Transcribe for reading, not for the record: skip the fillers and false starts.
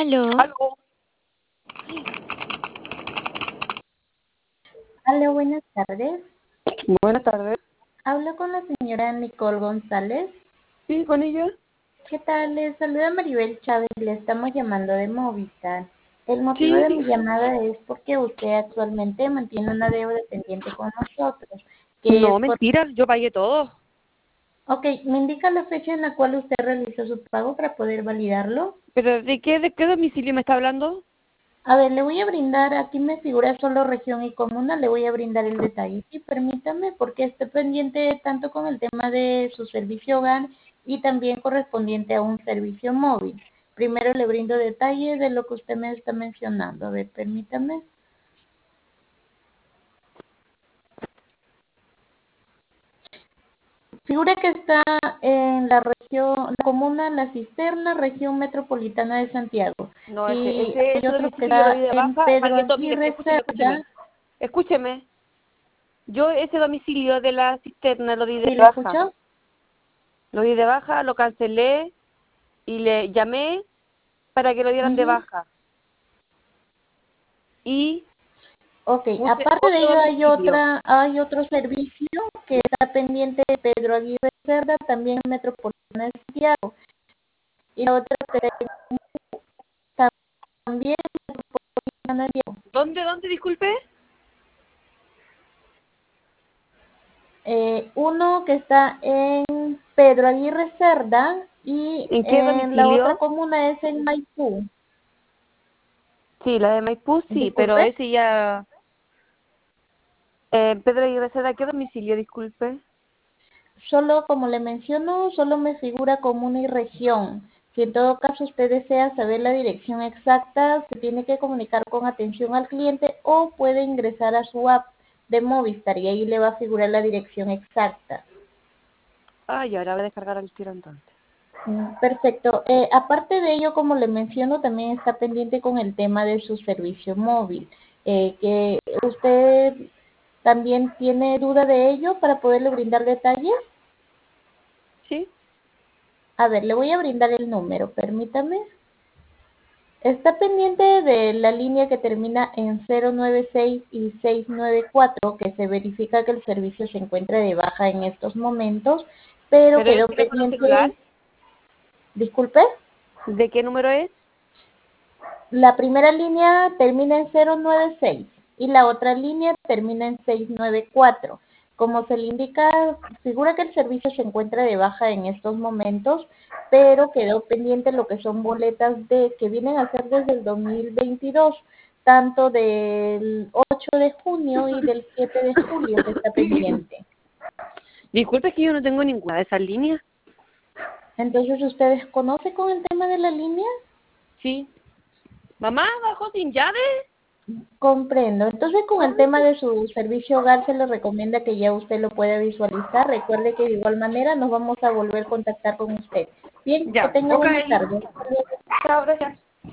Aló, Aló. Hola, buenas tardes. Buenas tardes. Hablo con la señora Nicole González. Sí, con ella. ¿Qué tal? Les saluda Maribel Chávez. Le estamos llamando de Movistar. El motivo Sí, de mi diga. llamada es porque usted actualmente mantiene una deuda pendiente con nosotros, que es No, mentira, yo pagué todo. Ok, ¿me indica la fecha en la cual usted realizó su pago para poder validarlo? ¿Pero de qué domicilio me está hablando? A ver, le voy a brindar, aquí me figura solo región y comuna, le voy a brindar el detalle. Sí, permítame, porque estoy pendiente tanto con el tema de su servicio hogar y también correspondiente a un servicio móvil. Primero le brindo detalles de lo que usted me está mencionando. A ver, permítame. Figura que está en la región, la comuna La Cisterna, región metropolitana de Santiago. No, ese, Y ese, hay ese otro que domicilio lo di está de en baja, Pedro pagué todo. Mire, Aguirre escúcheme, Cerda. escúcheme. Escúcheme. Yo ese domicilio de la cisterna lo di de ¿Sí le baja. escuchó? Lo di de baja, lo cancelé y le llamé para que lo dieran de Ujú. baja. Y Ok, puse aparte de otro ello domicilio. hay otro servicio que está pendiente de Pedro Aguirre Cerda, también en Metropolitana de Santiago. Y la otra que también en Metropolitana de Santiago. ¿Dónde, disculpe? Uno que está en Pedro Aguirre Cerda y ¿En qué en la otra domicilio? comuna es en Maipú. Sí, la de Maipú, sí, pero Disculpe. ese ya... Pedro Aguirre Cerda, ¿qué domicilio, disculpe? Solo, como le menciono, solo me figura comuna y región. Si en todo caso usted desea saber la dirección exacta, se tiene que comunicar con atención al cliente o puede ingresar a su app de Movistar y ahí le va a figurar la dirección exacta. Ay, ahora voy a descargar el tiro entonces. Perfecto. Aparte de ello, como le menciono, también está pendiente con el tema de su servicio móvil. Que usted también tiene duda de ello para poderle brindar detalles. ¿Sí? A ver, le voy a brindar el número, permítame. Está pendiente de la línea que termina en 096 y 694, que se verifica que el servicio se encuentra de baja en estos momentos, pero ¿Pero es quedó teléfono celular? pendiente, disculpe, ¿De qué número es? la primera línea termina en 096 y la otra línea termina en 694. Como se le indica, figura que el servicio se encuentra de baja en estos momentos, pero quedó pendiente lo que son boletas de que vienen a ser desde el 2022, tanto del 8 de junio y del 7 de julio que está pendiente. Disculpe, es que yo no tengo ninguna de esas líneas. Entonces, ¿ustedes conocen con el tema de la línea? Sí. ¿Mamá bajó sin llave? Comprendo. Entonces, con el tema Ay. de su servicio hogar, se le recomienda que ya usted lo pueda visualizar. Recuerde que de igual manera nos vamos a volver a contactar con usted. Bien, que Ya, tenga ok. buena tarde. Hasta luego. Chao, gracias.